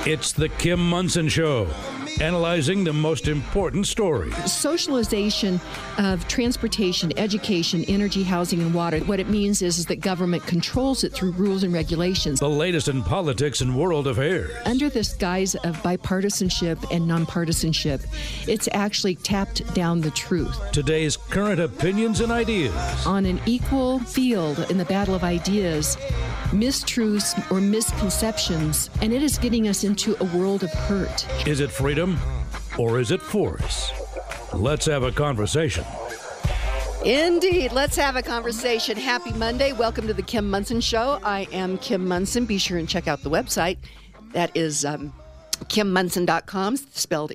It's the Kim Monson Show, analyzing the most important stories. Socialization of transportation, education, energy, housing, and water. What it means is that government controls it through rules and regulations. The latest in politics and world affairs. Under this guise of bipartisanship and nonpartisanship, it's actually tapped down the truth. Today's current opinions and ideas. On an equal field in the battle of ideas, mistruths or misconceptions, and it is getting us into a world of hurt. Is it freedom or is it force? Let's have a conversation. Indeed. Let's have a conversation. Happy Monday. Welcome to the Kim Monson Show. I am Kim Monson. Be sure and check out the website. That is kimmonson.com, spelled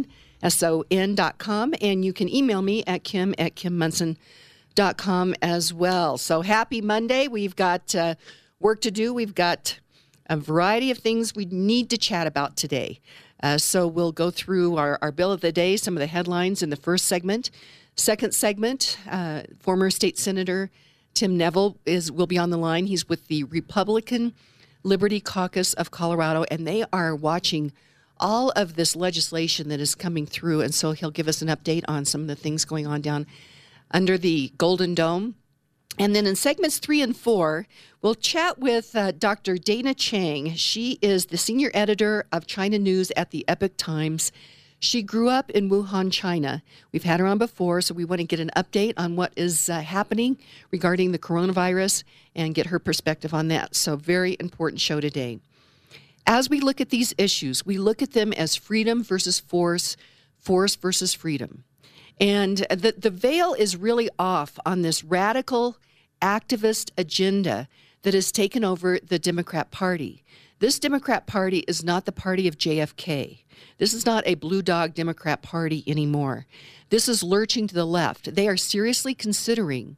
MONSON.com. And you can email me at kim@kimmonson.com as well. So happy Monday. We've got work to do. We've got a variety of things we need to chat about today. So we'll go through our bill of the day, some of the headlines in the first segment. Second segment, former state senator Tim Neville will be on the line. He's with the Republican Liberty Caucus of Colorado, and they are watching all of this legislation that is coming through. And so he'll give us an update on some of the things going on down under the Golden Dome. And then in segments 3 and 4, we'll chat with Dr. Dana Chang. She is the senior editor of China News at the Epoch Times. She grew up in Wuhan, China. We've had her on before, so we want to get an update on what is happening regarding the coronavirus and get her perspective on that. So very important show today. As we look at these issues, we look at them as freedom versus force, force versus freedom. And the veil is really off on this radical activist agenda that has taken over the Democrat Party. This Democrat Party is not the party of JFK. This is not a blue dog Democrat Party anymore. This is lurching to the left. They are seriously considering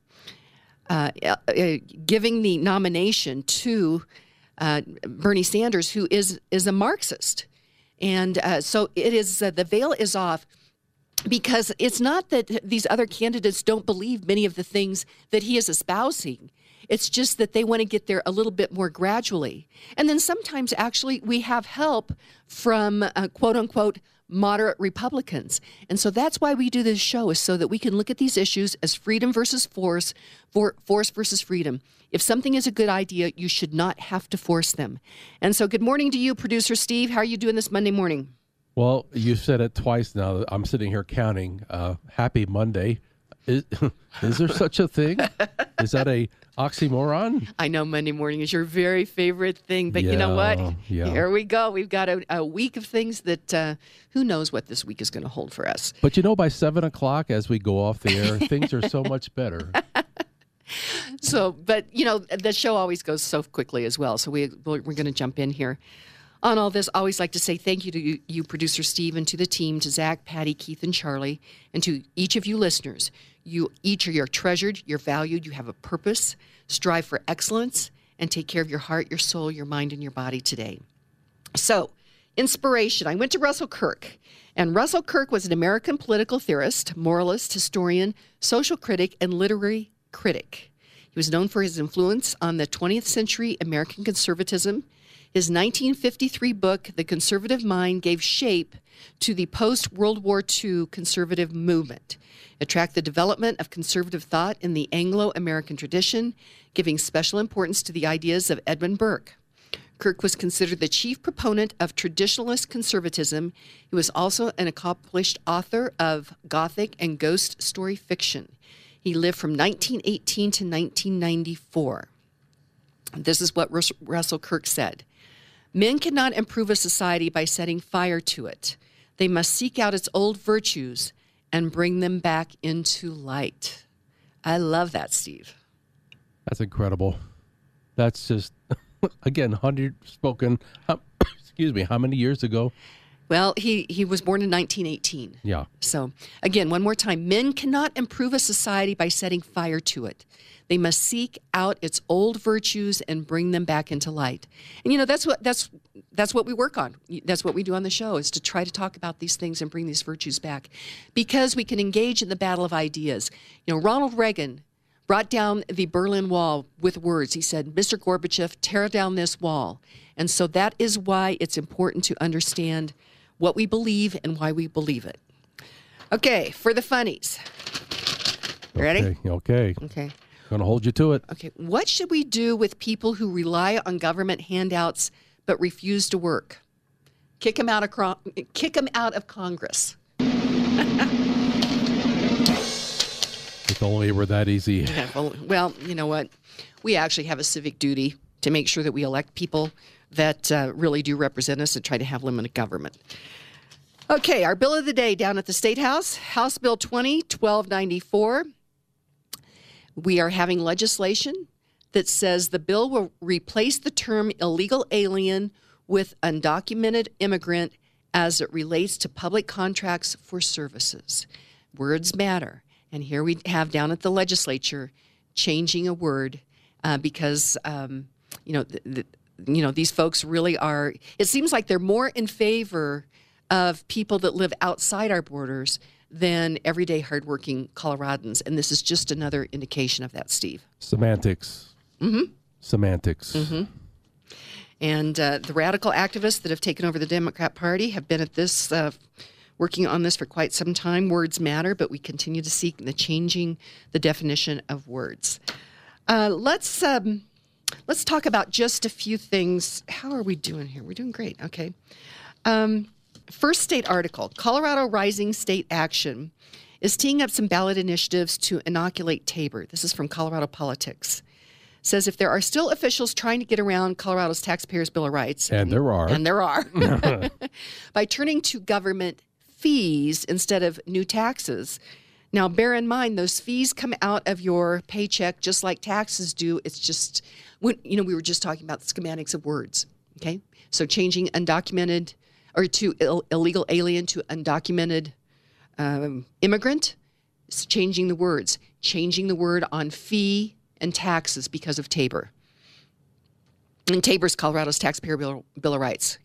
giving the nomination to Bernie Sanders, who is a Marxist. And so it is the veil is off. Because it's not that these other candidates don't believe many of the things that he is espousing. It's just that they want to get there a little bit more gradually. And then sometimes, actually, we have help from, quote-unquote, moderate Republicans. And so that's why we do this show, is so that we can look at these issues as freedom versus force, force versus freedom. If something is a good idea, you should not have to force them. And so good morning to you, Producer Steve. How are you doing this Monday morning? Well, you said it twice now. I'm sitting here counting. Happy Monday. Is there such a thing? Is that a oxymoron? I know Monday morning is your very favorite thing, but you know what? Yeah. Here we go. We've got a week of things that who knows what this week is going to hold for us. But by 7 o'clock as we go off the air, things are so much better. So, but the show always goes so quickly as well. So we're going to jump in here. On all this, I always like to say thank you to you, Producer Steve, and to the team, to Zach, Patty, Keith, and Charlie, and to each of you listeners. You each are treasured, you're valued, you have a purpose. Strive for excellence, and take care of your heart, your soul, your mind, and your body today. So, inspiration. I went to Russell Kirk, and Russell Kirk was an American political theorist, moralist, historian, social critic, and literary critic. He was known for his influence on the 20th century American conservatism. His 1953 book, The Conservative Mind, gave shape to the post-World War II conservative movement. It tracked the development of conservative thought in the Anglo-American tradition, giving special importance to the ideas of Edmund Burke. Kirk was considered the chief proponent of traditionalist conservatism. He was also an accomplished author of Gothic and ghost story fiction. He lived from 1918 to 1994. This is what Russell Kirk said. Men cannot improve a society by setting fire to it. They must seek out its old virtues and bring them back into light. I love that, Steve. That's incredible. That's just, again, 100 spoken, how many years ago? Well, he was born in 1918. Yeah. So, again, one more time. Men cannot improve a society by setting fire to it. They must seek out its old virtues and bring them back into light. And that's what we work on. That's what we do on the show, is to try to talk about these things and bring these virtues back, because we can engage in the battle of ideas. Ronald Reagan brought down the Berlin Wall with words. He said, "Mr. Gorbachev, tear down this wall." And so that is why it's important to understand what we believe and why we believe it. Okay, for the funnies. You ready? Okay. Okay. Going to hold you to it. Okay. What should we do with people who rely on government handouts but refuse to work? Kick them out of Congress. If only it were that easy. Yeah, well, you know what? We actually have a civic duty to make sure that we elect people that really do represent us and try to have limited government. Okay, our bill of the day down at the State House, House Bill 20-1294. We are having legislation that says the bill will replace the term illegal alien with undocumented immigrant as it relates to public contracts for services. Words matter. And here we have down at the legislature changing a word because, these folks really are, it seems like they're more in favor of people that live outside our borders than everyday hardworking Coloradans. And this is just another indication of that, Steve. Semantics. Mm-hmm. Semantics. Mm-hmm. And the radical activists that have taken over the Democrat Party have been at this, working on this for quite some time. Words matter, but we continue to seek the changing the definition of words. Let's talk about just a few things. How are we doing here? We're doing great. Okay. First state article, Colorado Rising State Action is teeing up some ballot initiatives to inoculate Tabor. This is from Colorado Politics. Says if there are still officials trying to get around Colorado's Taxpayers' Bill of Rights. And there are. By turning to government fees instead of new taxes. Now, bear in mind, those fees come out of your paycheck just like taxes do. It's just, we were just talking about the schematics of words, okay? So changing undocumented or to illegal alien to undocumented immigrant, it's changing the words, changing the word on fee and taxes because of Tabor. And Tabor's Colorado's Taxpayer Bill of Rights.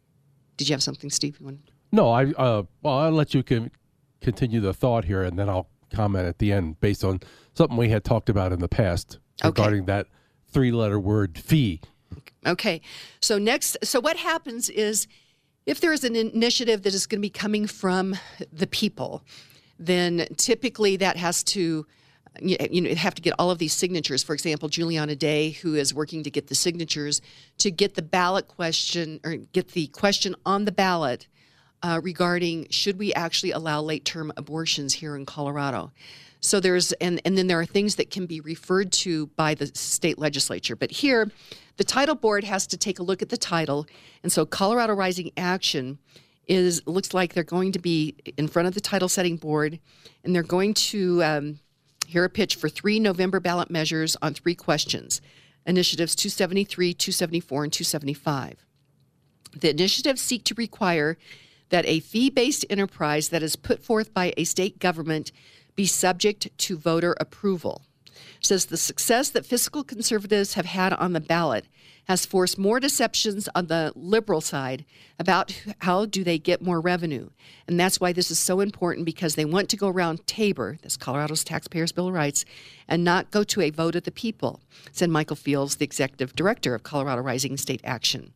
Did you have something, Steve? No, I'll let you continue the thought here, and then I'll comment at the end based on something we had talked about in the past regarding that three-letter word fee. Okay. So what happens is if there is an initiative that is going to be coming from the people, then typically that has to, have to get all of these signatures. For example, Juliana Day, who is working to get the signatures to get the ballot question or get the question on the ballot regarding should we actually allow late-term abortions here in Colorado. So there's, and then there are things that can be referred to by the state legislature. But here, the title board has to take a look at the title. And so Colorado Rising Action looks like they're going to be in front of the title setting board, and they're going to hear a pitch for 3 November ballot measures on 3 questions, initiatives 273, 274, and 275. The initiatives seek to require that a fee-based enterprise that is put forth by a state government be subject to voter approval. It says the success that fiscal conservatives have had on the ballot has forced more deceptions on the liberal side about how do they get more revenue. And that's why this is so important, because they want to go around Tabor, that's Colorado's Taxpayers' Bill of Rights, and not go to a vote of the people, said Michael Fields, the executive director of Colorado Rising State Action.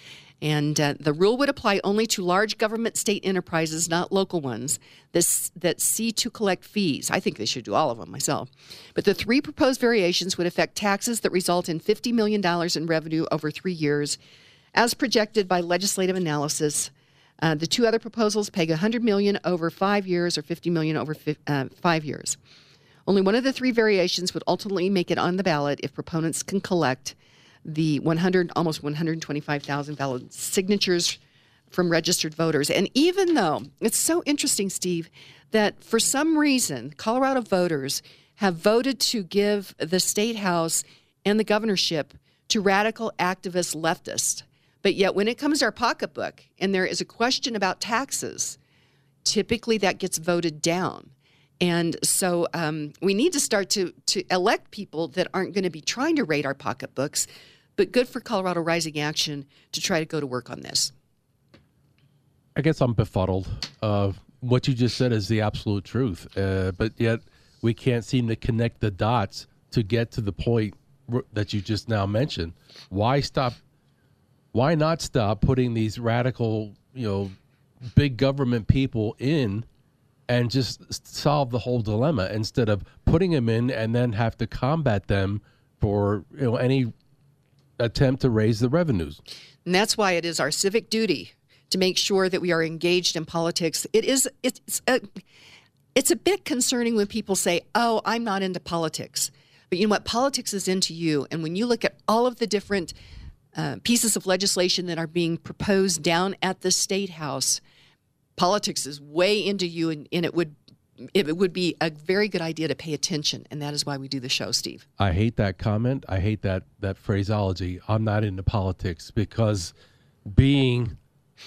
And the rule would apply only to large government state enterprises, not local ones, that see to collect fees. I think they should do all of them myself. But the 3 proposed variations would affect taxes that result in $50 million in revenue over 3 years, as projected by legislative analysis. The 2 other proposals peg $100 million over 5 years or $50 million over 5 years. Only one of the 3 variations would ultimately make it on the ballot if proponents can collect the almost 125,000 valid signatures from registered voters. And even though it's so interesting, Steve, that for some reason Colorado voters have voted to give the state house and the governorship to radical activist leftists, but yet when it comes to our pocketbook and there is a question about taxes, typically that gets voted down. And so we need to start to elect people that aren't going to be trying to raid our pocketbooks, but good for Colorado Rising Action to try to go to work on this. I guess I'm befuddled. What you just said is the absolute truth, but yet we can't seem to connect the dots to get to the point that you just now mentioned. Why stop Why not stop putting these radical, big government people in and just solve the whole dilemma instead of putting them in and then have to combat them for any attempt to raise the revenues? And that's why it is our civic duty to make sure that we are engaged in politics. It's a bit concerning when people say, "Oh, I'm not into politics." But you know what? Politics is into you. And when you look at all of the different pieces of legislation that are being proposed down at the State House, politics is way into you, and it would be a very good idea to pay attention. And that is why we do the show, Steve. I hate that comment. I hate that phraseology. I'm not into politics, because being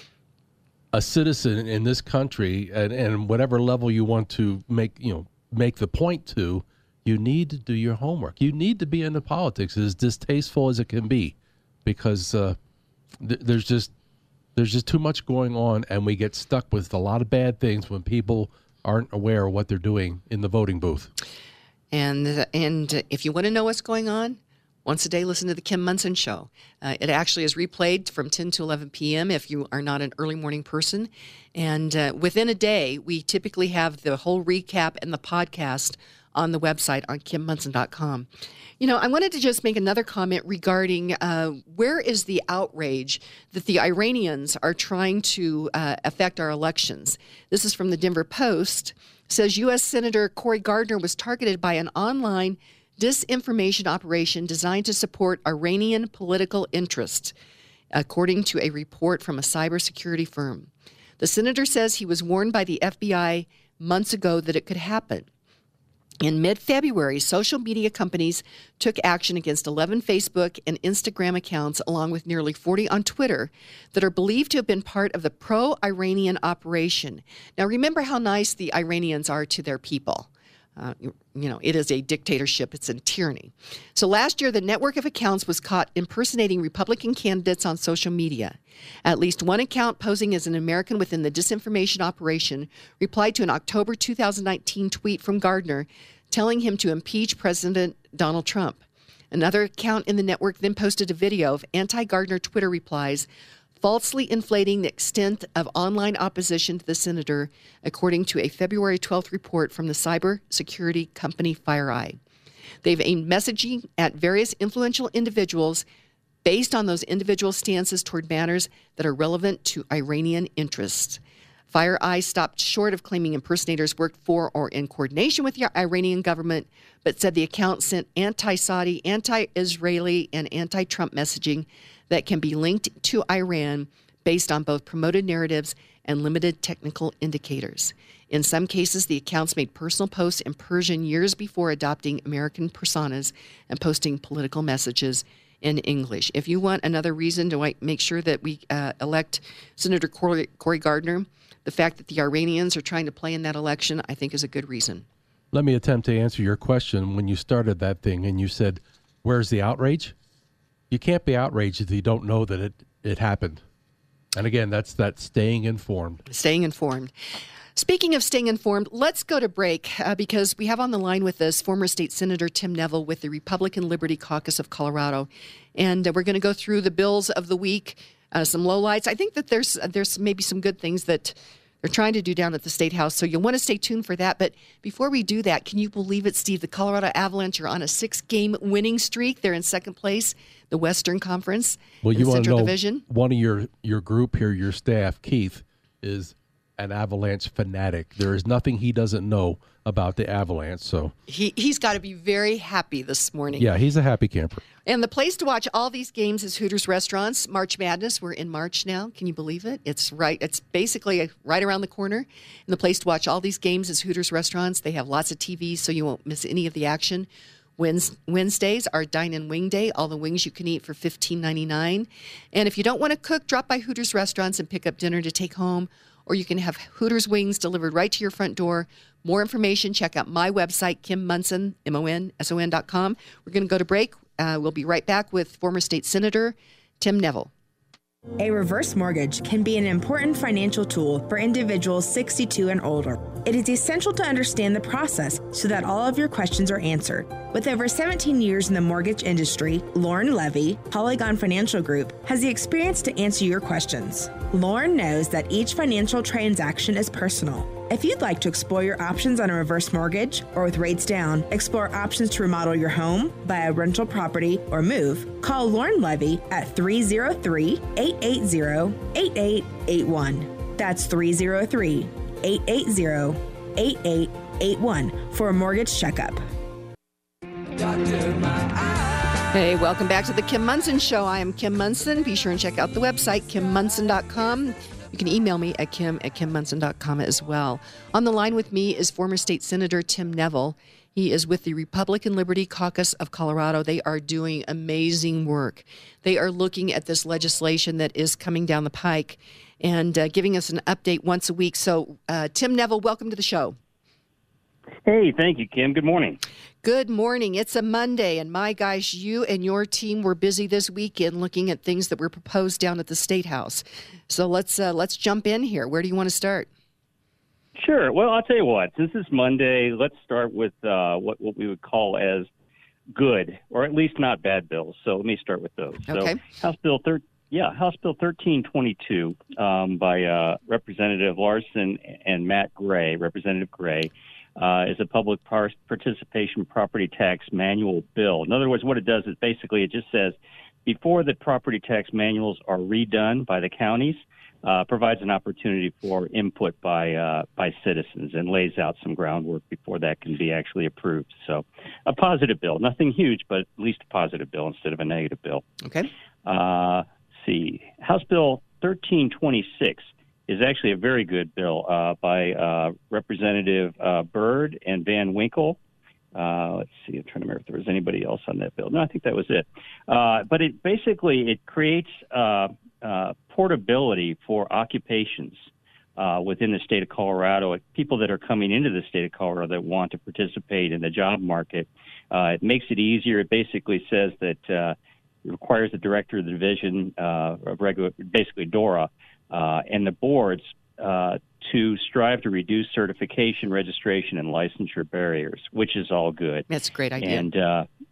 a citizen in this country, and whatever level you want to make the point to, you need to do your homework. You need to be into politics, as distasteful as it can be, because there's just too much going on, and we get stuck with a lot of bad things when people aren't aware of what they're doing in the voting booth. And if you want to know what's going on, once a day, listen to the Kim Monson Show. It actually is replayed from 10 to 11 p.m. if you are not an early morning person. And within a day, we typically have the whole recap and the podcast on the website on KimMonson.com. I wanted to just make another comment regarding where is the outrage that the Iranians are trying to affect our elections. This is from the Denver Post. It says U.S. Senator Cory Gardner was targeted by an online disinformation operation designed to support Iranian political interests, according to a report from a cybersecurity firm. The senator says he was warned by the FBI months ago that it could happen. In mid-February, social media companies took action against 11 Facebook and Instagram accounts, along with nearly 40 on Twitter, that are believed to have been part of the pro-Iranian operation. Now, remember how nice the Iranians are to their people. It is a dictatorship. It's a tyranny. So last year, the network of accounts was caught impersonating Republican candidates on social media. At least one account posing as an American within the disinformation operation replied to an October 2019 tweet from Gardner telling him to impeach President Donald Trump. Another account in the network then posted a video of anti-Gardner Twitter replies, falsely inflating the extent of online opposition to the senator, according to a February 12th report from the cybersecurity company FireEye. They've aimed messaging at various influential individuals based on those individual stances toward matters that are relevant to Iranian interests. FireEye stopped short of claiming impersonators worked for or in coordination with the Iranian government, but said the account sent anti-Saudi, anti-Israeli, and anti-Trump messaging that can be linked to Iran based on both promoted narratives and limited technical indicators. In some cases, the accounts made personal posts in Persian years before adopting American personas and posting political messages in English. If you want another reason to make sure that we elect Senator Cory Gardner, the fact that the Iranians are trying to play in that election, I think is a good reason. Let me attempt to answer your question when you started that thing and you said, where's the outrage? You can't be outraged if you don't know that it happened. And again, that's that staying informed. Staying informed. Speaking of staying informed, let's go to break because we have on the line with us former State Senator Tim Neville with the Republican Liberty Caucus of Colorado. And we're going to go through the bills of the week, some lowlights. I think that there's maybe some good things that they're trying to do down at the State House, so you'll want to stay tuned for that. But before we do that, can you believe it, Steve? The Colorado Avalanche are on a 6-game winning streak. They're in second place, the Western Conference, well, in the Central know, Division. One of your group here, your staff, Keith, is an Avalanche fanatic. There is nothing he doesn't know about the Avalanche. So he's got to be very happy this morning. Yeah, he's a happy camper. And the place to watch all these games is Hooters Restaurants. March Madness, we're in March now. Can you believe it? It's basically right around the corner. And the place to watch all these games is Hooters Restaurants. They have lots of TVs, so you won't miss any of the action. Wednesdays are Dine-In Wing Day. All the wings you can eat for $15.99. And if you don't want to cook, drop by Hooters Restaurants and pick up dinner to take home. Or you can have Hooters wings delivered right to your front door. More information, check out my website, KimMonson, MonSon.com. We're going to go to break. We'll be right back with former State Senator Tim Neville. A reverse mortgage can be an important financial tool for individuals 62 and older. It is essential to understand the process so that all of your questions are answered. With over 17 years in the mortgage industry, Lauren Levy, Polygon Financial Group, has the experience to answer your questions. Lauren knows that each financial transaction is personal. If you'd like to explore your options on a reverse mortgage or with rates down, explore options to remodel your home, buy a rental property, or move, call Lauren Levy at 303-880-8881. That's 303-880-8881 for a mortgage checkup. Hey, welcome back to the Kim Monson Show. I am Kim Monson. Be sure and check out the website, kimmonson.com. You can email me at kim@kimmonson.com as well. On the line with me is former state senator Tim Neville. He is with the Republican Liberty Caucus of Colorado. They are doing amazing work. They are looking at this legislation that is coming down the pike and giving us an update once a week. So, Tim Neville, welcome to the show. Hey, thank you, Kim. Good morning. Good morning. It's a Monday, and my gosh, you and your team were busy this weekend looking at things that were proposed down at the State House. So let's jump in here. Where do you want to start? Sure. Well, I'll tell you what. Since it's Monday, let's start with what we would call as good, or at least not bad bills. So let me start with those. Okay. So House Bill 1322 by Representative Larson and Matt Gray, Representative Gray, is a public participation property tax manual bill. In other words, what it does is basically it just says before the property tax manuals are redone by the counties, provides an opportunity for input by citizens and lays out some groundwork before that can be actually approved. So a positive bill, nothing huge, but at least a positive bill instead of a negative bill. Okay. See, House Bill 1326 is actually a very good bill by Representative Byrd and Van Winkle. Let's see, I'm trying to remember if there was anybody else on that bill. No, I think that was it. But it basically creates portability for occupations within the state of Colorado. People that are coming into the state of Colorado that want to participate in the job market. It makes it easier. It basically says that it requires the director of the division of regular, basically DORA, and the boards to strive to reduce certification, registration, and licensure barriers, which is all good. That's a great idea. And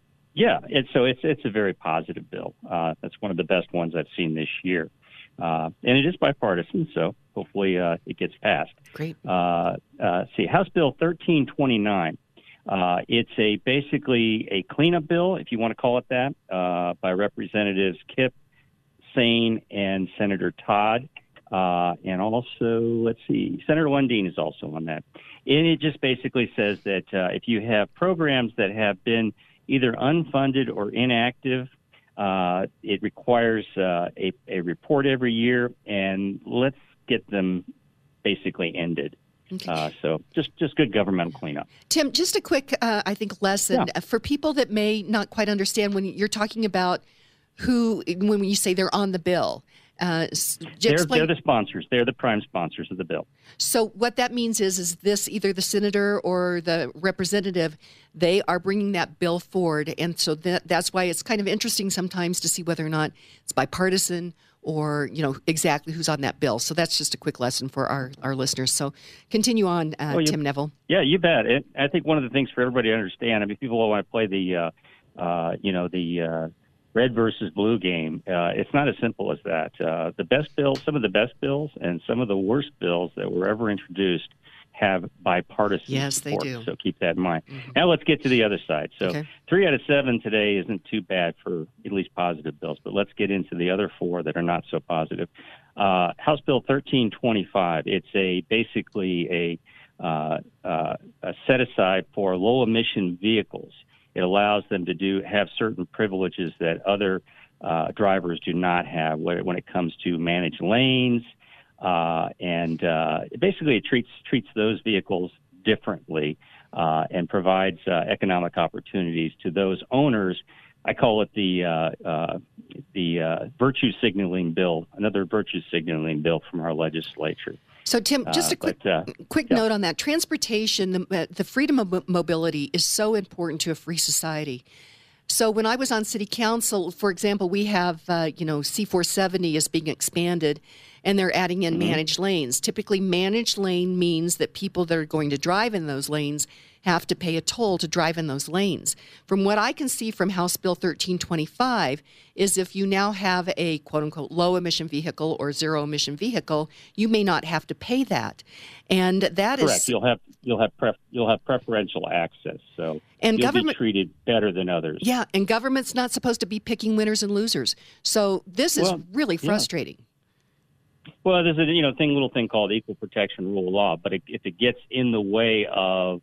it's a very positive bill. That's one of the best ones I've seen this year, and it is bipartisan, so hopefully it gets passed. Great. See, House Bill 1329. It's basically a cleanup bill, if you want to call it that, by Representatives Kipp, Sain, and Senator Todd. And also, let's see, Senator Lundeen is also on that. And it just basically says that if you have programs that have been either unfunded or inactive, it requires a report every year, and let's get them basically ended. Okay. So just good governmental cleanup. Tim, just a quick, I think, lesson for people that may not quite understand when you're talking about when you say they're on the bill. They're the sponsors. They're the prime sponsors of the bill. So what that means is this either the senator or the representative, they are bringing that bill forward. And so that's why it's kind of interesting sometimes to see whether or not it's bipartisan or, exactly who's on that bill. So that's just a quick lesson for our listeners. So continue on, Tim Neville. Yeah, you bet. I think one of the things for everybody to understand, I mean, people want to play the red versus blue game. It's not as simple as that. The best bills, some of the best bills, and some of the worst bills that were ever introduced have bipartisan support. They do. So keep that in mind. Mm-hmm. Now let's get to the other side. So 3 out of 7 today isn't too bad for at least positive bills, but let's get into the other 4 that are not so positive. House Bill 1325. It's basically a set aside for low emission vehicles. It allows them to have certain privileges that other drivers do not have when it comes to manage lanes, and basically it treats those vehicles differently and provides economic opportunities to those owners. I call it the virtue signaling bill, another virtue signaling bill from our legislature. So, Tim, just a quick note on that. Transportation, the freedom of mobility is so important to a free society. So when I was on city council, for example, we have, C-470 is being expanded. and they're adding in managed lanes. Typically, managed lane means that people that are going to drive in those lanes have to pay a toll to drive in those lanes. From what I can see from House Bill 1325 is if you now have a quote-unquote low-emission vehicle or zero-emission vehicle, you may not have to pay that. And that correct. is... You'll have preferential access, so and you'll be treated better than others. Yeah, and government's not supposed to be picking winners and losers. So this is really frustrating. Yeah. Well, there's a little thing called equal protection rule of law, but if it gets in the way of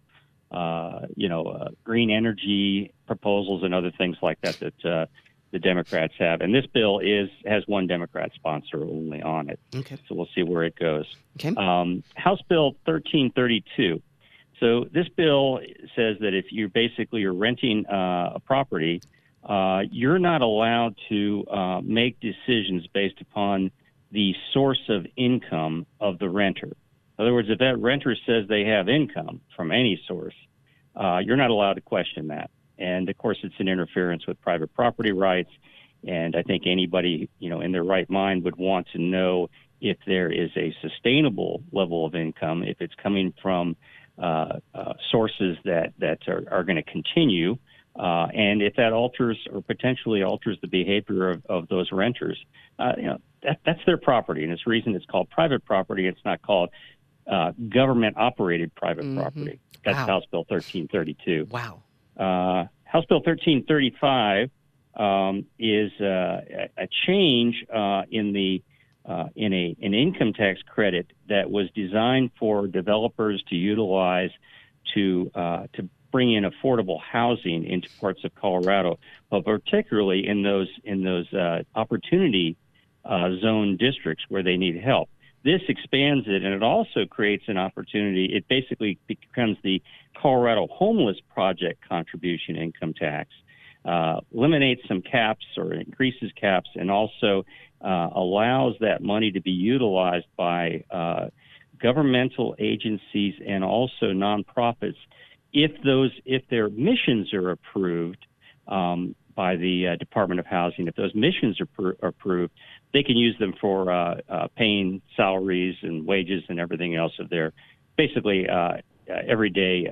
green energy proposals and other things like that the Democrats have. And this bill has one Democrat sponsor only on it. Okay. So we'll see where it goes. Okay. House Bill 1332. So this bill says that if you're renting a property, you're not allowed to make decisions based upon the source of income of the renter. In other words, if that renter says they have income from any source, you're not allowed to question that. And, of course, it's an interference with private property rights. And I think anybody, in their right mind would want to know if there is a sustainable level of income, if it's coming from sources that are going to continue, and if that alters or potentially alters the behavior of those renters. That's their property. And it's the reason it's called private property. It's not called government-operated private property. That's House Bill 1332. Wow. House Bill 1335 is a change in an income tax credit that was designed for developers to utilize to bring in affordable housing into parts of Colorado, but particularly in those opportunity zone districts where they need help. This expands it, and it also creates an opportunity. It basically becomes the Colorado Homeless Project contribution income tax, eliminates some caps or increases caps, and also allows that money to be utilized by governmental agencies and also nonprofits if their missions are approved by the Department of Housing. If those missions are approved, they can use them for paying salaries and wages and everything else of their basically everyday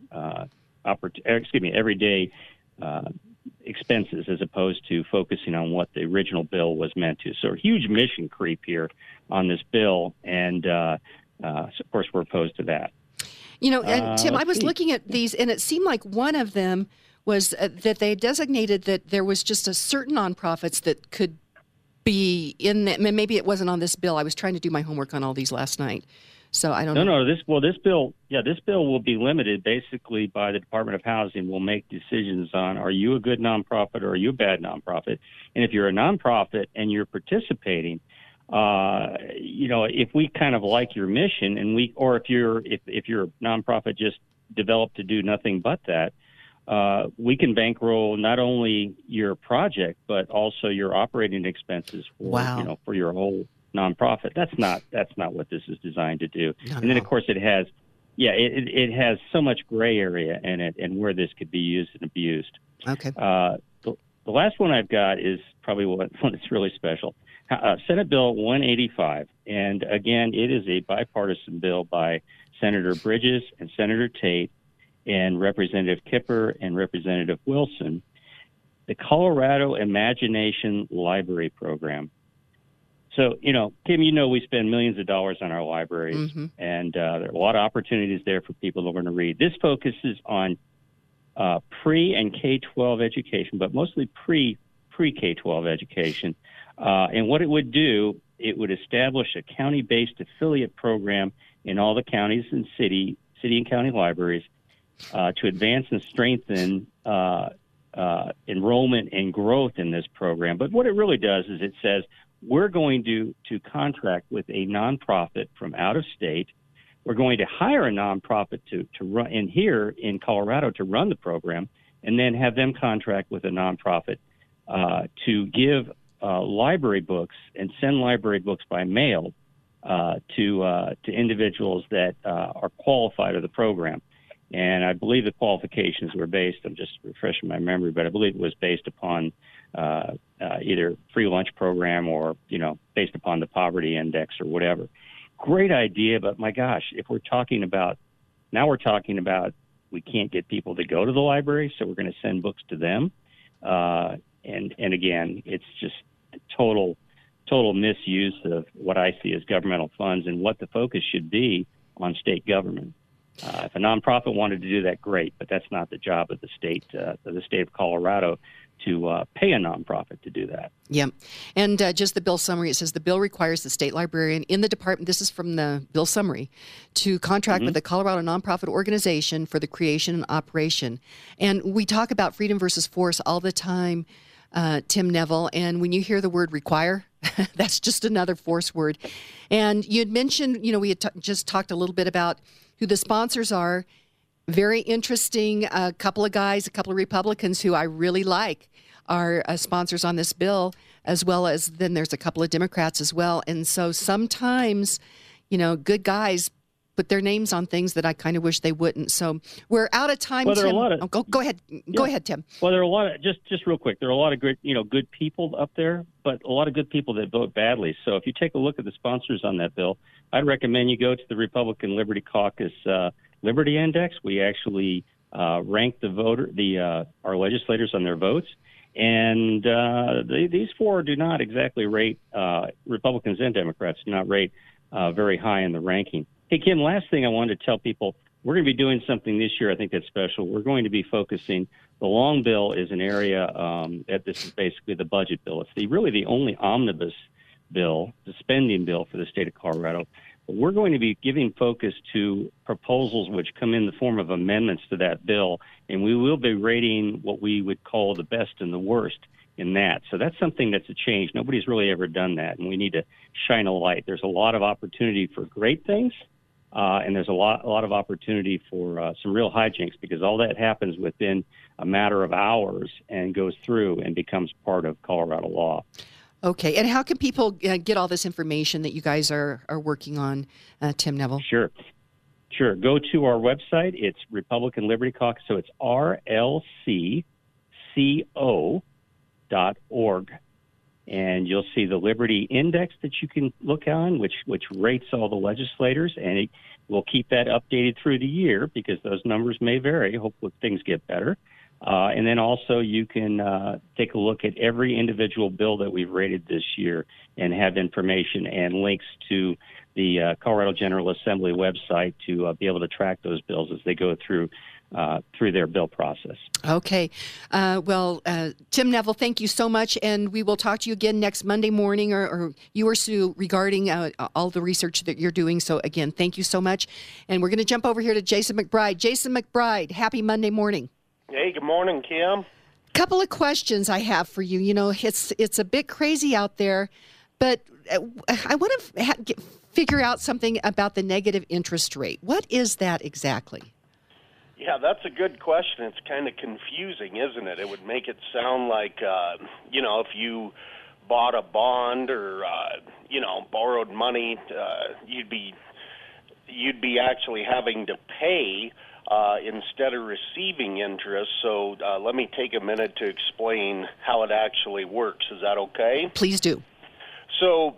expenses, as opposed to focusing on what the original bill was meant to. So a huge mission creep here on this bill, and so of course we're opposed to that. And Tim, I was looking at these, and it seemed like one of them was that they designated that there was just a certain nonprofits that could be in that. Maybe it wasn't on this bill. I was trying to do my homework on all these last night, so I don't know. No. This bill will be limited basically by the Department of Housing. Will make decisions on, are you a good nonprofit or are you a bad nonprofit? And if you're a nonprofit and you're participating, if we kind of like your mission, and if you're a nonprofit just developed to do nothing but that, we can bankroll not only your project but also your operating expenses for your whole nonprofit. That's not what this is designed to do. And then of course it has so much gray area in it and where this could be used and abused. Okay. The last one I've got is probably one that's really special. Senate Bill 185, and again, it is a bipartisan bill by Senator Bridges and Senator Tate and Representative Kipper and Representative Wilson, the Colorado Imagination Library Program. So, Kim, we spend millions of dollars on our libraries, and there are a lot of opportunities there for people that want to read. This focuses on pre- and K-12 education, but mostly pre-K-12 education. And what it would do, it would establish a county-based affiliate program in all the counties and city and county libraries to advance and strengthen enrollment and growth in this program. But what it really does is it says we're going to contract with a nonprofit from out of state. We're going to hire a nonprofit to run in here in Colorado to run the program, and then have them contract with a nonprofit to give library books and send library books by mail to individuals that are qualified of the program. And I believe the qualifications were based, I'm just refreshing my memory, but I believe it was based upon either free lunch program or, based upon the poverty index or whatever. Great idea, but my gosh, if we're talking about we can't get people to go to the library, so we're going to send books to them. And again, it's just total misuse of what I see as governmental funds and what the focus should be on state government. If a nonprofit wanted to do that, great, but that's not the job of the state of Colorado to pay a nonprofit to do that. Yeah. And just the bill summary, it says the bill requires the state librarian in the department, this is from the bill summary, to contract with a Colorado nonprofit organization for the creation and operation. And we talk about freedom versus force all the time, Tim Neville, and when you hear the word require, that's just another force word. And you had mentioned, we had just talked a little bit about who the sponsors are. Very interesting. A couple of Republicans who I really like are sponsors on this bill, as well as then there's a couple of Democrats as well. And so sometimes, good guys put their names on things that I kind of wish they wouldn't. So we're out of time. Well, there Tim. are a lot of, go ahead. Yeah. Go ahead, Tim. Well, there are a lot of just real quick. There are a lot of good people up there, but a lot of good people that vote badly. So if you take a look at the sponsors on that bill, I'd recommend you go to the Republican Liberty Caucus Liberty Index. We actually rank our legislators on their votes, and these four do not exactly rate Republicans and Democrats do not rate very high in the ranking. Hey, Kim, last thing I wanted to tell people, we're going to be doing something this year I think that's special. We're going to be focusing, the long bill is an area that this is basically the budget bill. It's really the only omnibus bill, the spending bill for the state of Colorado. But we're going to be giving focus to proposals which come in the form of amendments to that bill, and we will be rating what we would call the best and the worst in that. So that's something that's a change. Nobody's really ever done that, and we need to shine a light. There's a lot of opportunity for great things, and there's a lot of opportunity for some real hijinks, because all that happens within a matter of hours and goes through and becomes part of Colorado law. Okay, and how can people get all this information that you guys are working on, Tim Neville? Sure. Go to our website. It's Republican Liberty Caucus, so it's rlcco.org. And you'll see the Liberty Index that you can look on, which rates all the legislators, and we'll keep that updated through the year because those numbers may vary. Hopefully things get better. And then also you can take a look at every individual bill that we've rated this year and have information and links to the Colorado General Assembly website to be able to track those bills as they go through their bill process. Okay. Tim Neville, thank you so much, and we will talk to you again next Monday morning, or you or Sue, regarding all the research that you're doing. So, again, thank you so much. And we're going to jump over here to Jason McBride. Jason McBride, happy Monday morning. Hey, good morning, Kim. Couple of questions I have for you. It's a bit crazy out there, but I want to figure out something about the negative interest rate. What is that exactly? Yeah, that's a good question. It's kind of confusing, isn't it? It would make it sound like, if you bought a bond or, borrowed money, you'd be actually having to pay instead of receiving interest. So let me take a minute to explain how it actually works. Is that okay? Please do. So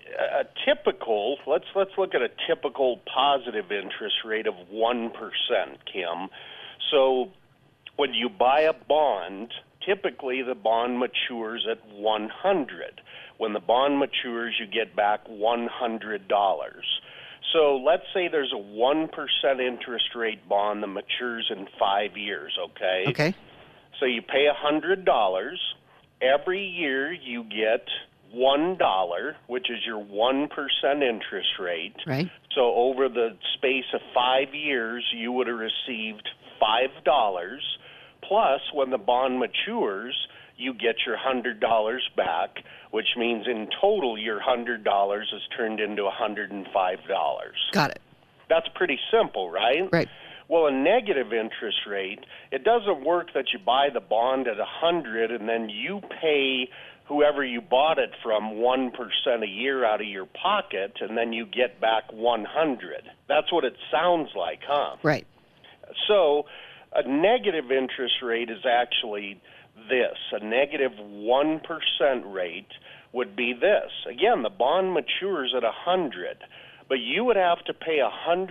let's look at a typical positive interest rate of 1%, Kim. So when you buy a bond, typically the bond matures at 100. When the bond matures, you get back $100. So let's say there's a 1% interest rate bond that matures in 5 years, okay? Okay. So you pay $100. Every year you get $1, which is your 1% interest rate. Right. So over the space of 5 years, you would have received $5. Plus, when the bond matures, you get your $100 back, which means in total your $100 is turned into $105. Got it. That's pretty simple, right? Right. Well, a negative interest rate, it doesn't work that you buy the bond at 100 and then you pay whoever you bought it from 1% a year out of your pocket, and then you get back 100. That's what it sounds like, huh? Right. So a negative interest rate is actually this. A negative 1% rate would be this. Again, the bond matures at 100, but you would have to pay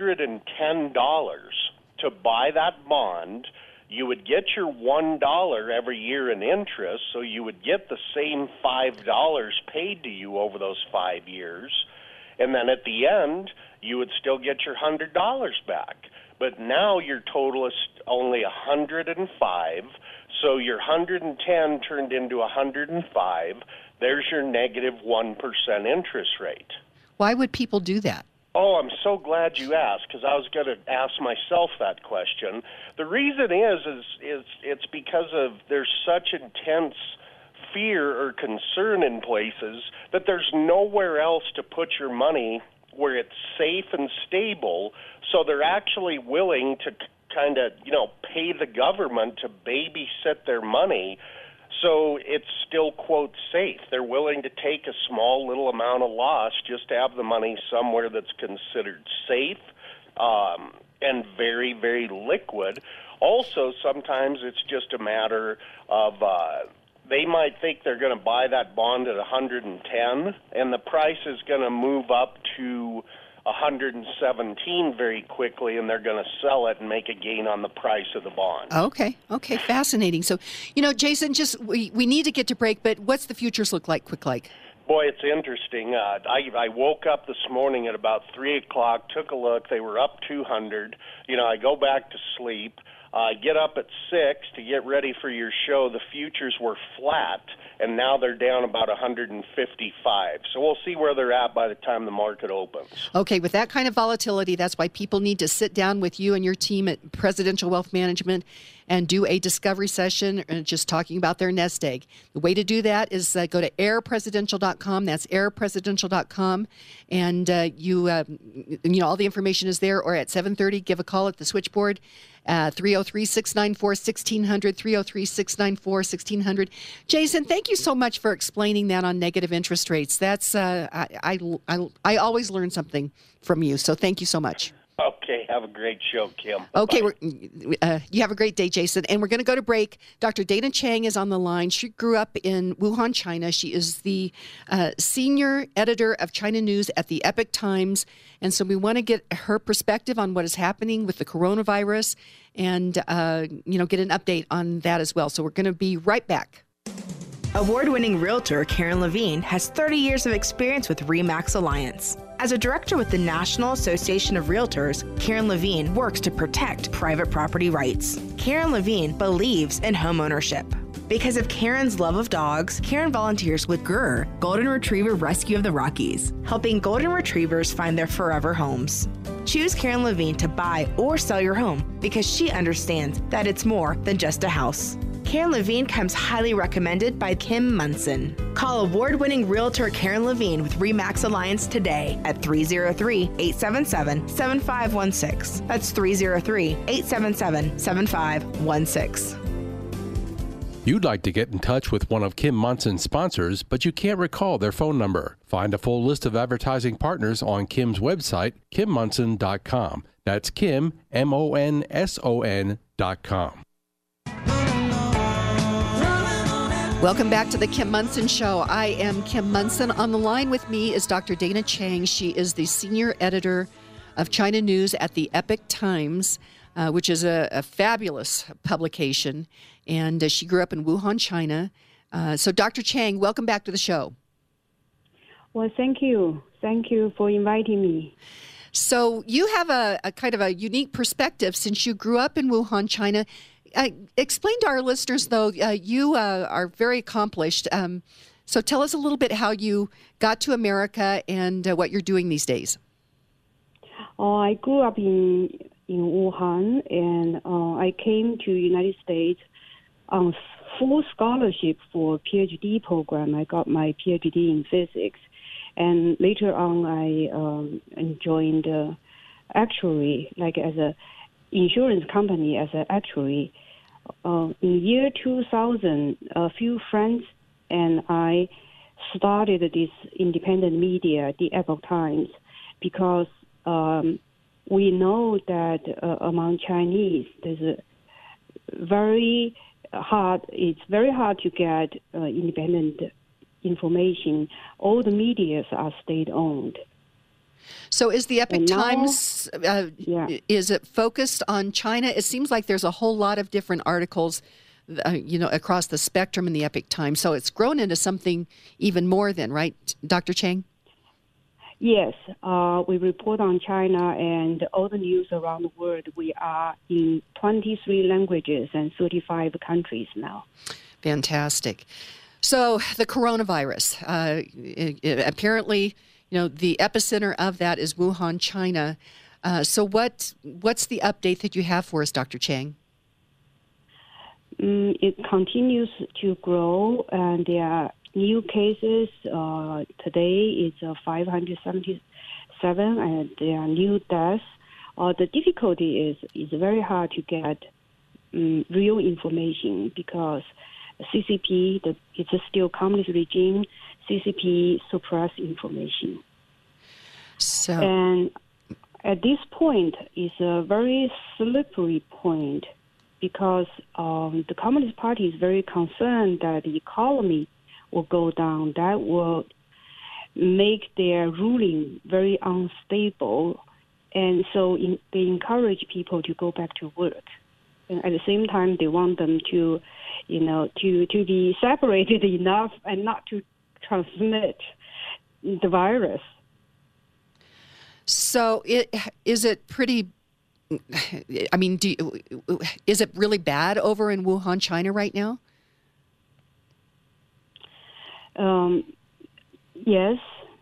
$110 to buy that bond. You would get your $1 every year in interest, so you would get the same $5 paid to you over those 5 years. And then at the end, you would still get your $100 back. But now your total is only $105, so your $110 turned into $105. There's your negative 1% interest rate. Why would people do that? Oh, I'm so glad you asked, because I was going to ask myself that question. The reason is it's because of there's such intense fear or concern in places that there's nowhere else to put your money where it's safe and stable, so they're actually willing to kind of, pay the government to babysit their money so it's still, quote, safe. They're willing to take a small little amount of loss just to have the money somewhere that's considered safe and very, very liquid. Also, sometimes it's just a matter of they might think they're going to buy that bond at 110, and the price is going to move up to 117 very quickly, and they're going to sell it and make a gain on the price of the bond. Okay, fascinating. So, Jason, we need to get to break, but what's the futures look like, quick like? Boy, it's interesting. I woke up this morning at about 3 o'clock, took a look. They were up 200. I go back to sleep. I get up at 6 to get ready for your show. The futures were flat, and now they're down about 155. So we'll see where they're at by the time the market opens. Okay, with that kind of volatility, that's why people need to sit down with you and your team at Presidential Wealth Management and do a discovery session just talking about their nest egg. The way to do that is go to airpresidential.com. That's airpresidential.com. And all the information is there. Or at 7:30, give a call at the switchboard. 303-694-1600, 303-694-1600. Jason, thank you so much for explaining that on negative interest rates. That's I always learn something from you, so thank you so much. Okay, have a great show, Kim. Okay, you have a great day, Jason. And we're going to go to break. Dr. Dana Chang is on the line. She grew up in Wuhan, China. She is the senior editor of China News at the Epoch Times. And so we want to get her perspective on what is happening with the coronavirus and, get an update on that as well. So we're going to be right back. Award-winning realtor Karen Levine has 30 years of experience with RE/MAX Alliance. As a director with the National Association of Realtors, Karen Levine works to protect private property rights. Karen Levine believes in home ownership. Because of Karen's love of dogs, Karen volunteers with GRR, Golden Retriever Rescue of the Rockies, helping golden retrievers find their forever homes. Choose Karen Levine to buy or sell your home because she understands that it's more than just a house. Karen Levine comes highly recommended by Kim Munson. Call award-winning realtor Karen Levine with RE/MAX Alliance today at 303-877-7516. That's 303-877-7516. You'd like to get in touch with one of Kim Munson's sponsors, but you can't recall their phone number. Find a full list of advertising partners on Kim's website, KimMunson.com. That's Kim, MONSON.com. Welcome back to the Kim Munson Show. I am Kim Munson. On the line with me is Dr. Dana Chang. She is the senior editor of China News at the Epoch Times, which is a fabulous publication. And she grew up in Wuhan, China. So Dr. Chang, welcome back to the show. Well, thank you. Thank you for inviting me. So you have a kind of a unique perspective since you grew up in Wuhan, China. Explain to our listeners, though, you are very accomplished. So tell us a little bit how you got to America and what you're doing these days. I grew up in Wuhan, and I came to United States on full scholarship for PhD program. I got my PhD in physics, and later on I joined actuary, like as a insurance company as an actuary. In year 2000, a few friends and I started this independent media, the Epoch Times, because we know that among Chinese, there's a very hard. It's very hard to get independent information. All the medias are state-owned. So is the Epoch Times, is it focused on China? It seems like there's a whole lot of different articles, across the spectrum in the Epoch Times. So it's grown into something even more then, right, Dr. Chang? Yes, we report on China and all the news around the world. We are in 23 languages and 35 countries now. Fantastic. So the coronavirus, apparently, the epicenter of that is Wuhan, China. So what's the update that you have for us, Dr. Chang? It continues to grow, and there are new cases. Today is 577, and there are new deaths. The difficulty is it's very hard to get real information because CCP, it's still communist regime. CCP suppress information. And at this point, it's a very slippery point because the Communist Party is very concerned that the economy will go down. That will make their ruling very unstable. And so they encourage people to go back to work. And at the same time, they want them to be separated enough and not to transmit the virus. So is it pretty, is it really bad over in Wuhan, China right now? Yes.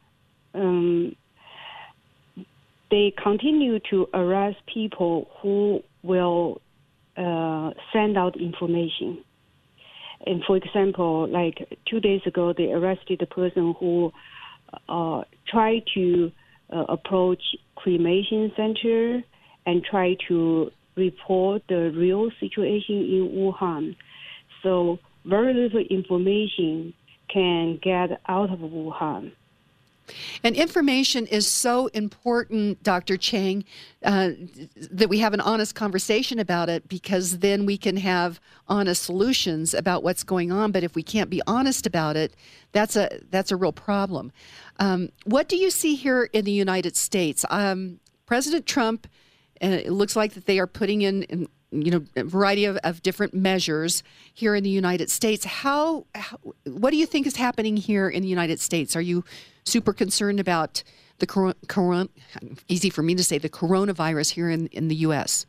They continue to arrest people who will send out information. And for example, like 2 days ago, they arrested a person who tried to approach cremation center and try to report the real situation in Wuhan. So very little information can get out of Wuhan. And information is so important, Dr. Chang, that we have an honest conversation about it, because then we can have honest solutions about what's going on. But if we can't be honest about it, that's a real problem. What do you see here in the United States? President Trump, it looks like that they are putting in a variety of different measures here in the United States. What do you think is happening here in the United States? Are you super concerned about the easy for me to say, the coronavirus here in the U.S.?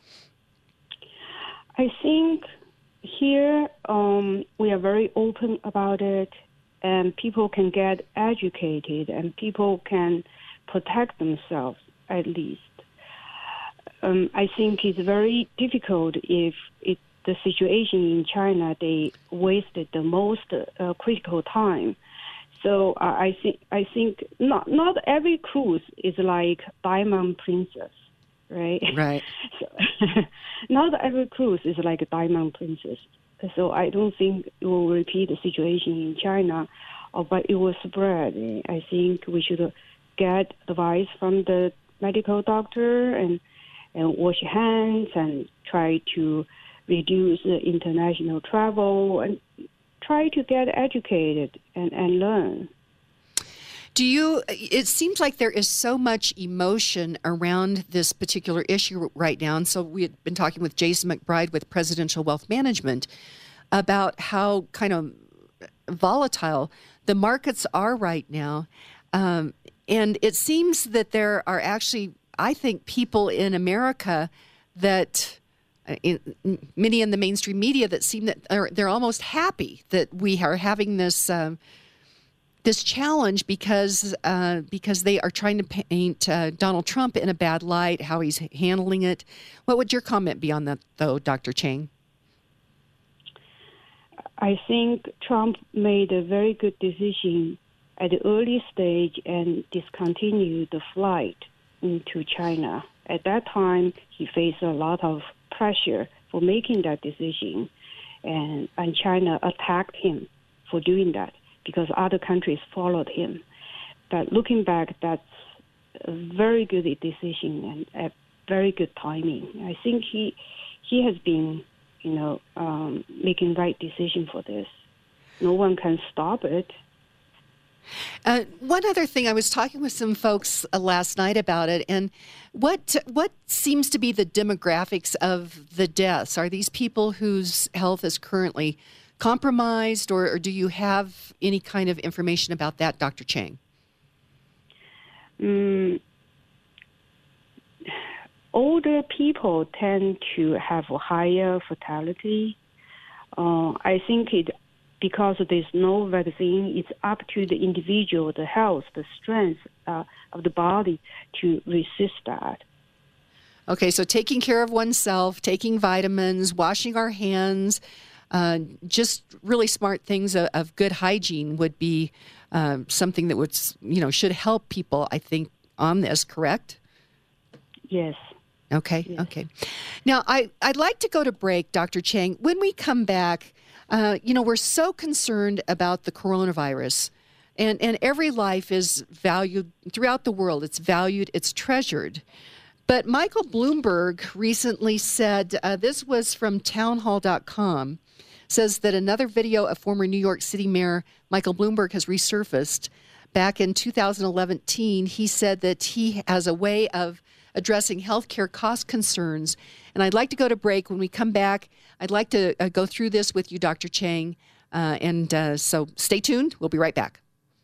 I think here we are very open about it, and people can get educated, and people can protect themselves at least. I think it's very difficult if the situation in China, they wasted the most critical time. So I think not every cruise is like Diamond Princess, right? Right. So, not every cruise is like a Diamond Princess. So I don't think it will repeat the situation in China, but it will spread. I think we should get advice from the medical doctor and wash your hands and try to reduce international travel and try to get educated and learn. It seems like there is so much emotion around this particular issue right now. And so we had been talking with Jason McBride with Presidential Wealth Management about how kind of volatile the markets are right now. And it seems that there are actually, I think, people in America that many in the mainstream media that seem that they're almost happy that we are having this challenge because they are trying to paint Donald Trump in a bad light, how he's handling it. What would your comment be on that, though, Dr. Chang? I think Trump made a very good decision at the early stage and discontinued the flight into China. At that time, he faced a lot of pressure for making that decision, and China attacked him for doing that because other countries followed him. But looking back, that's a very good decision and a very good timing. I think he has been making right decision for this. No one can stop it. One other thing, I was talking with some folks last night about it, and what seems to be the demographics of the deaths? Are these people whose health is currently compromised, or do you have any kind of information about that, Dr. Chang? Older people tend to have a higher fatality. I think because there's no vaccine, it's up to the individual, the health, the strength of the body to resist that. Okay, so taking care of oneself, taking vitamins, washing our hands, just really smart things of good hygiene would be something that would, should help people, I think, on this, correct? Yes. Okay, yes. Okay. Now, I'd like to go to break, Dr. Chang. When we come back, we're so concerned about the coronavirus, and every life is valued throughout the world. It's valued, it's treasured. But Michael Bloomberg recently said, this was from townhall.com, says that another video of former New York City Mayor Michael Bloomberg has resurfaced. Back in 2011, he said that he has a way of addressing healthcare cost concerns. And I'd like to go to break. When we come back, I'd like to go through this with you, Dr. Chang. So stay tuned. We'll be right back.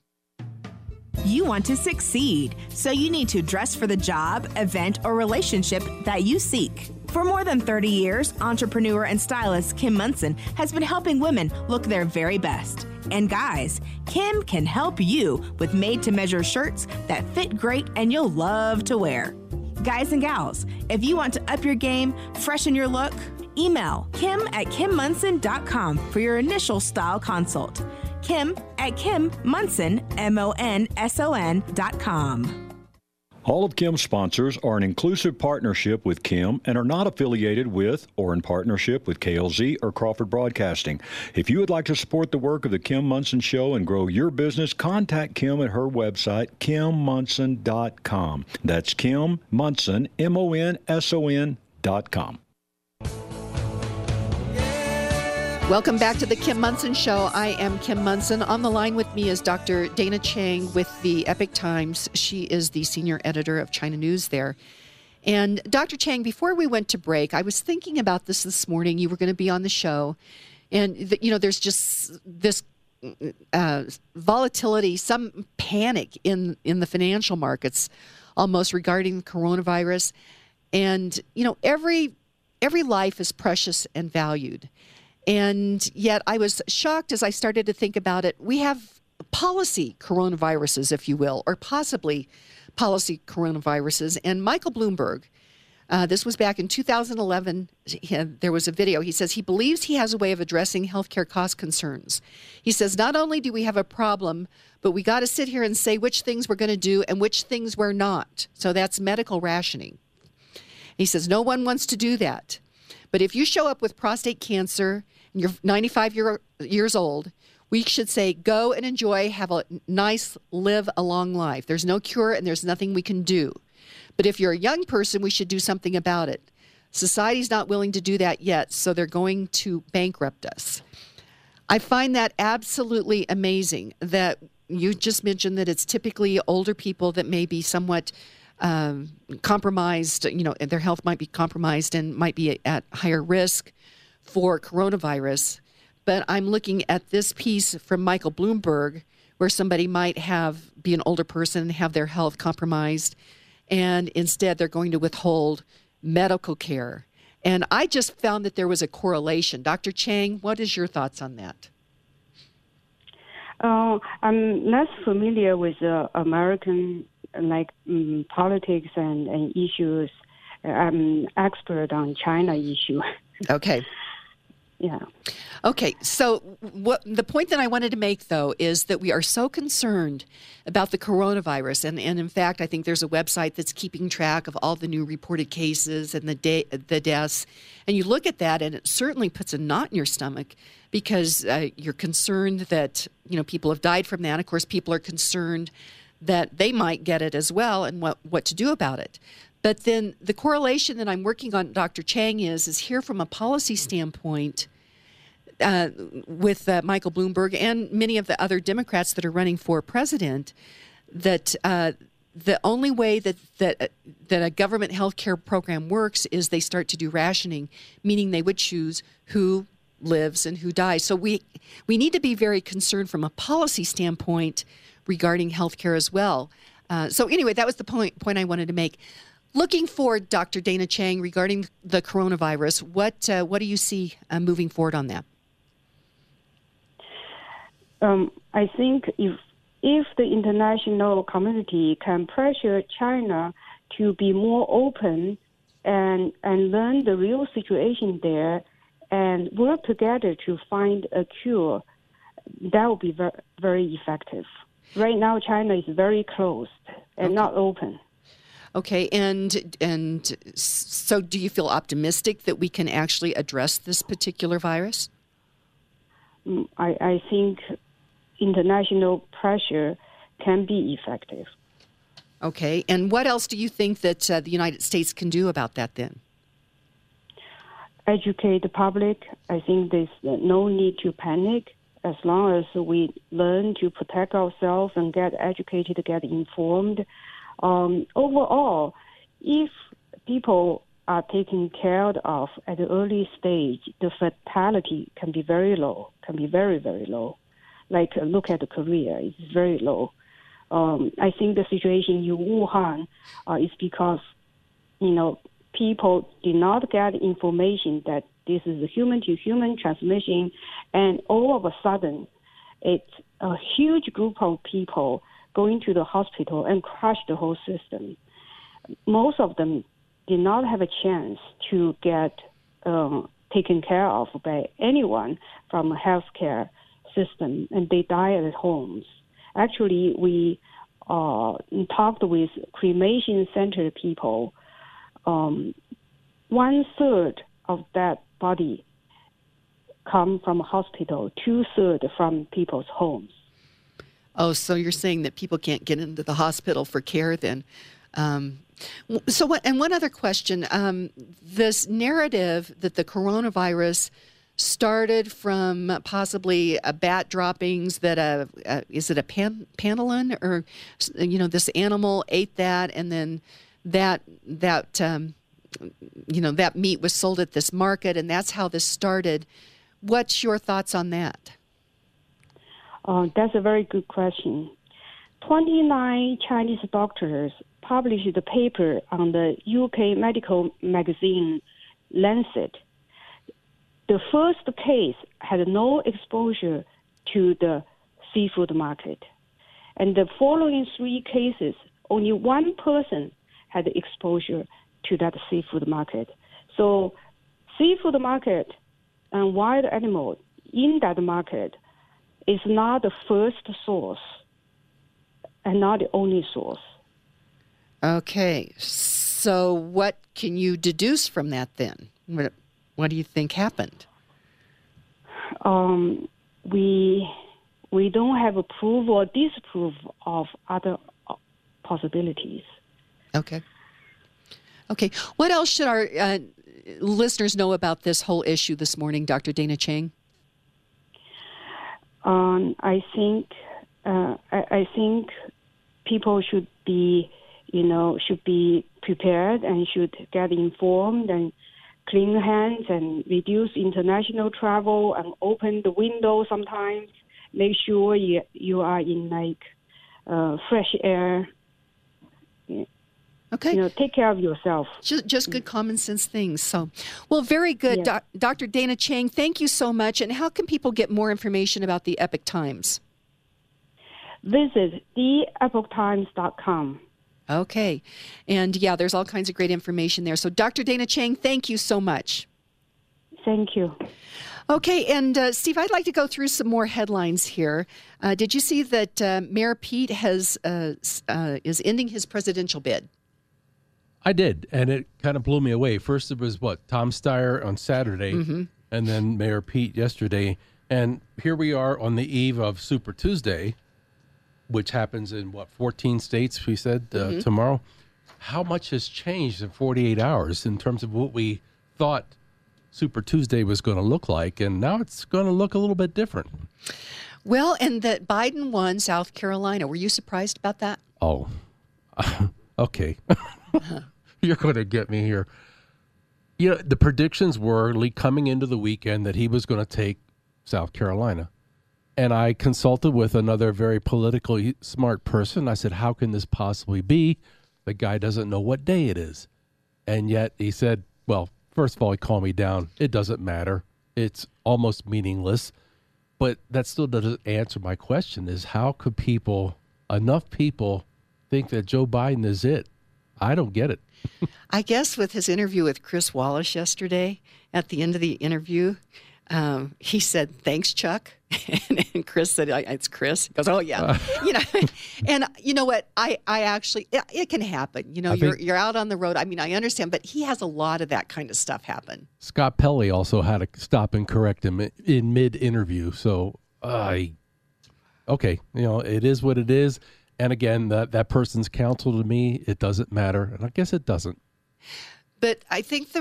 You want to succeed, so you need to dress for the job, event, or relationship that you seek. For more than 30 years, entrepreneur and stylist Kim Munson has been helping women look their very best. And guys, Kim can help you with made-to-measure shirts that fit great and you'll love to wear. Guys and gals, if you want to up your game, freshen your look, email kim@kimmunson.com for your initial style consult. Kim@kimmunson, MONSON.com. All of Kim's sponsors are an inclusive partnership with Kim and are not affiliated with or in partnership with KLZ or Crawford Broadcasting. If you would like to support the work of the Kim Munson Show and grow your business, contact Kim at her website, kimmunson.com. That's Kim Munson, MONSON.com. Welcome back to the Kim Munson Show. I am Kim Munson. On the line with me is Dr. Dana Chang with the Epoch Times. She is the senior editor of China News there. And Dr. Chang, before we went to break, I was thinking about this morning. You were going to be on the show. And, there's just this volatility, some panic in the financial markets almost regarding the coronavirus. And, every life is precious and valued. And yet I was shocked as I started to think about it. We have policy coronaviruses, if you will, or possibly policy coronaviruses. And Michael Bloomberg, this was back in 2011, there was a video. He says he believes he has a way of addressing healthcare cost concerns. He says, not only do we have a problem, but we got to sit here and say which things we're going to do and which things we're not. So that's medical rationing. He says no one wants to do that. But if you show up with prostate cancer and you're 95 years old, we should say, go and enjoy, have a nice, live a long life. There's no cure and there's nothing we can do. But if you're a young person, we should do something about it. Society's not willing to do that yet, so they're going to bankrupt us. I find that absolutely amazing that you just mentioned that it's typically older people that may be somewhat compromised, their health might be compromised and might be at higher risk for coronavirus. But I'm looking at this piece from Michael Bloomberg where somebody might be an older person and have their health compromised, and instead they're going to withhold medical care. And I just found that there was a correlation. Dr. Chang, what is your thoughts on that? I'm less familiar with American politics and issues. I'm expert on China issue. Okay. Yeah. Okay. So the point that I wanted to make, though, is that we are so concerned about the coronavirus. And in fact, I think there's a website that's keeping track of all the new reported cases and the deaths. And you look at that and it certainly puts a knot in your stomach because you're concerned that, people have died from that. Of course, people are concerned that they might get it as well and what to do about it. But then the correlation that I'm working on, Dr. Chang, is here from a policy standpoint with Michael Bloomberg and many of the other Democrats that are running for president, that the only way that a government health care program works is they start to do rationing, meaning they would choose who lives and who dies. So we need to be very concerned from a policy standpoint regarding health care as well. So anyway, that was the point I wanted to make. Looking forward, Dr. Dana Chang, regarding the coronavirus, what do you see moving forward on that? I think if the international community can pressure China to be more open and learn the real situation there and work together to find a cure, that will be very, very effective. Right now, China is very closed and not open. Okay, and so do you feel optimistic that we can actually address this particular virus? I think international pressure can be effective. Okay, and what else do you think that the United States can do about that then? Educate the public. I think there's no need to panic as long as we learn to protect ourselves and get educated, get informed. Overall, if people are taken care of at the early stage, the fatality can be very low, can be very, very low. Like look at Korea, it's very low. I think the situation in Wuhan is because, people did not get information that this is a human-to-human transmission, and all of a sudden, it's a huge group of people going to the hospital and crash the whole system. Most of them did not have a chance to get taken care of by anyone from a healthcare system, and they died at homes. Actually, we talked with cremation center people. 1/3 of that body come from a hospital, 2/3 from people's homes. Oh, so you're saying that people can't get into the hospital for care then? So what? And one other question: this narrative that the coronavirus started from possibly bat droppings that is it a pangolin, or this animal ate that, and then that meat was sold at this market, and that's how this started. What's your thoughts on that? That's a very good question. 29 Chinese doctors published a paper on the UK medical magazine Lancet. The first case had no exposure to the seafood market. And the following 3 cases, only one person had exposure to that seafood market. So seafood market and wild animal in that market is not the first source and not the only source. Okay. So what can you deduce from that then? What do you think happened? We don't have a proof or disproof of other possibilities. Okay. What else should our listeners know about this whole issue this morning, Dr. Dana Chang? I think people should be prepared and should get informed and clean hands and reduce international travel and open the window sometimes. Make sure you are in fresh air. Okay. Take care of yourself. Just good common sense things. So, well, very good. Yes. Dr. Dana Chang, thank you so much. And how can people get more information about the Epoch Times? Visit theepochtimes.com. Okay. And yeah, there's all kinds of great information there. So Dr. Dana Chang, thank you so much. Thank you. Okay, and Steve, I'd like to go through some more headlines here. Did you see that Mayor Pete is ending his presidential bid? I did, and it kind of blew me away. First, it was Tom Steyer on Saturday, and then Mayor Pete yesterday. And here we are on the eve of Super Tuesday, which happens in 14 states, we said, tomorrow. how much has changed in 48 hours in terms of what we thought Super Tuesday was going to look like, and now it's going to look a little bit different. Well, and that Biden won South Carolina. Were you surprised about that? Oh, okay. You're going to get me here. You know, the predictions were coming into the weekend that he was going to take South Carolina. And I consulted with another very politically smart person. I said, how can this possibly be? The guy doesn't know what day it is. And yet he said, well, first of all, he calmed me down. It doesn't matter. It's almost meaningless. But that still doesn't answer my question, is how could enough people think that Joe Biden is it? I don't get it. I guess with his interview with Chris Wallace yesterday, at the end of the interview, he said, "Thanks, Chuck." And Chris said, "It's Chris." He goes, "Oh yeah." And you know what? I actually, it can happen. You're out on the road. I mean, I understand, but he has a lot of that kind of stuff happen. Scott Pelley also had to stop and correct him in mid-interview. So, okay, it is what it is. And again, that person's counsel to me, it doesn't matter. And I guess it doesn't. But I think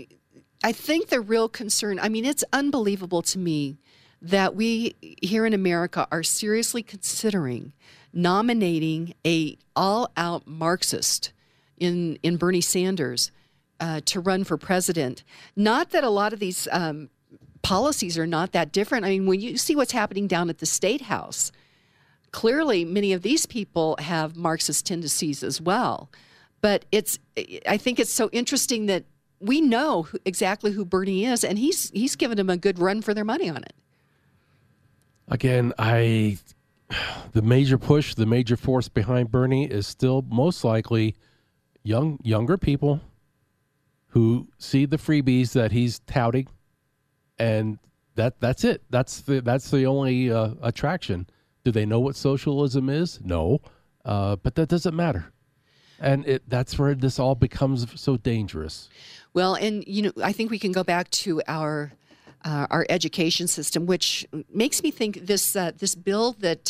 the real concern, I mean, it's unbelievable to me that we here in America are seriously considering nominating a all-out Marxist in Bernie Sanders to run for president. Not that a lot of these policies are not that different. I mean, when you see what's happening down at the State House, clearly many of these people have Marxist tendencies as well. But I think it's so interesting that we know exactly who Bernie is, and he's given them a good run for their money on it. Again, the major push, the major force behind Bernie is still most likely younger people who see the freebies that he's touting, and that's it. That's the only attraction. Do they know what socialism is? No, but that doesn't matter. And that's where this all becomes so dangerous. Well, and I think we can go back to our education system, which makes me think this bill that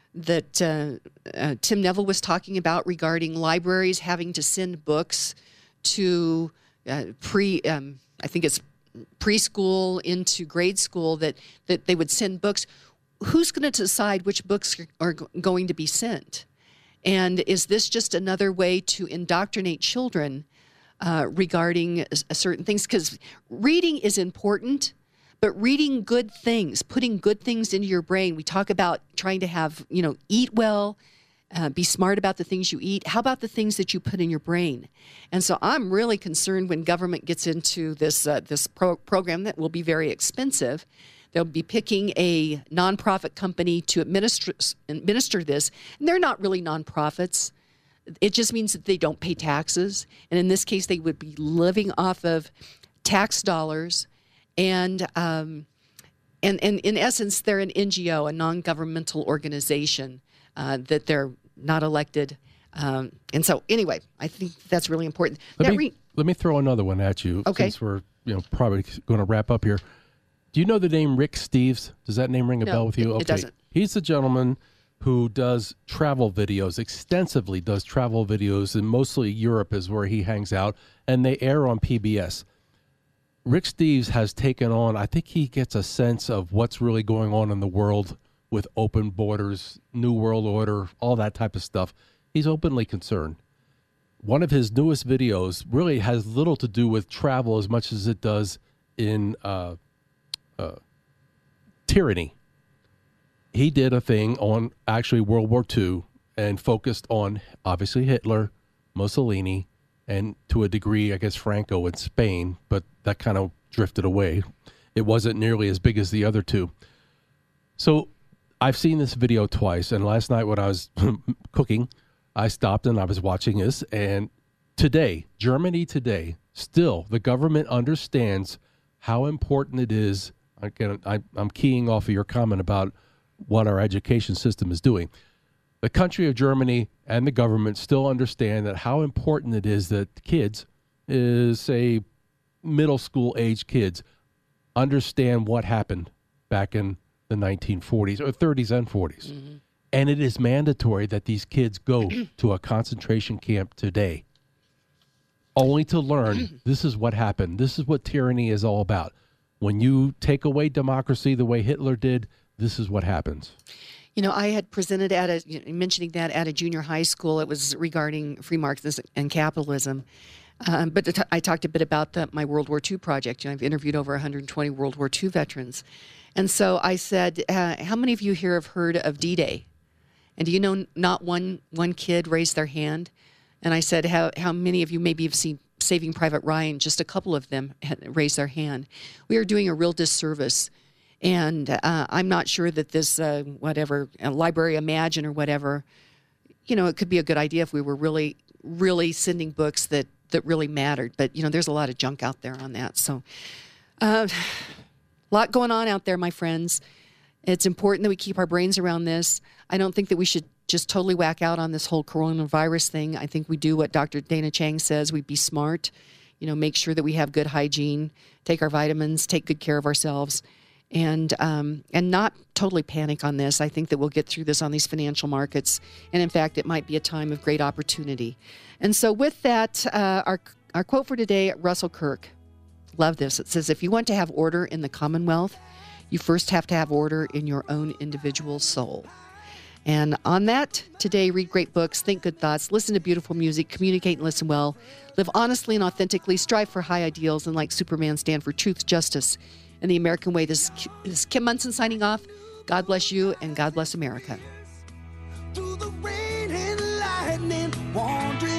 Tim Neville was talking about regarding libraries having to send books to I think it's preschool into grade school, that they would send books. Who's going to decide which books are going to be sent? And is this just another way to indoctrinate children regarding certain things? Because reading is important, but reading good things, putting good things into your brain. We talk about trying to have, eat well, be smart about the things you eat. How about the things that you put in your brain? And so I'm really concerned when government gets into this program that will be very expensive. They'll be picking a nonprofit company to administer this, and they're not really nonprofits. It just means that they don't pay taxes, and in this case, they would be living off of tax dollars, and in essence, they're an NGO, a non-governmental organization that they're not elected. And so, anyway, I think that's really important. Let me throw another one at you, since we're probably going to wrap up here. Do you know the name Rick Steves? Does that name ring a bell with you? It doesn't. He's the gentleman who does travel videos, extensively does travel videos, and mostly Europe is where he hangs out, and they air on PBS. Rick Steves has taken on, I think he gets a sense of what's really going on in the world with open borders, New World Order, all that type of stuff. He's openly concerned. One of his newest videos really has little to do with travel as much as it does in tyranny. He did a thing on actually World War II and focused on obviously Hitler, Mussolini, and to a degree, I guess, Franco in Spain, but that kind of drifted away. It wasn't nearly as big as the other two. So I've seen this video twice, and last night when I was cooking, I stopped and I was watching this, and today, Germany today, still the government understands how important it is. Again, I'm keying off of your comment about what our education system is doing. The country of Germany and the government still understand that how important it is that kids, say middle school age kids, understand what happened back in the 1940s or 30s and 40s. Mm-hmm. And it is mandatory that these kids go to a concentration camp today. only to learn this is what happened. This is what tyranny is all about. When you take away democracy the way Hitler did, this is what happens. You know, I had presented mentioning that at a junior high school. It was regarding free markets and capitalism. But I talked a bit about my World War II project. You know, I've interviewed over 120 World War II veterans. And so I said, how many of you here have heard of D-Day? And do you know not one kid raised their hand? And I said, how many of you maybe have seen Saving Private Ryan? Just a couple of them had raised their hand. We are doing a real disservice. And I'm not sure that this, Library Imagine or whatever, you know, it could be a good idea if we were really, really sending books that really mattered. But, you know, there's a lot of junk out there on that. So a lot going on out there, my friends. It's important that we keep our brains around this. I don't think that we should just totally whack out on this whole coronavirus thing. I think we do what Dr. Dana Chang says. We be smart, you know, make sure that we have good hygiene, take our vitamins, take good care of ourselves, and not totally panic on this. I think that we'll get through this on these financial markets. And in fact, it might be a time of great opportunity. And so with that, our quote for today, Russell Kirk. Love this. It says, if you want to have order in the Commonwealth, you first have to have order in your own individual soul. And on that, today, read great books, think good thoughts, listen to beautiful music, communicate and listen well, live honestly and authentically, strive for high ideals, and like Superman, stand for truth, justice, and the American way. This is Kim Monson signing off. God bless you, and God bless America. Through the rain and lightning, wandering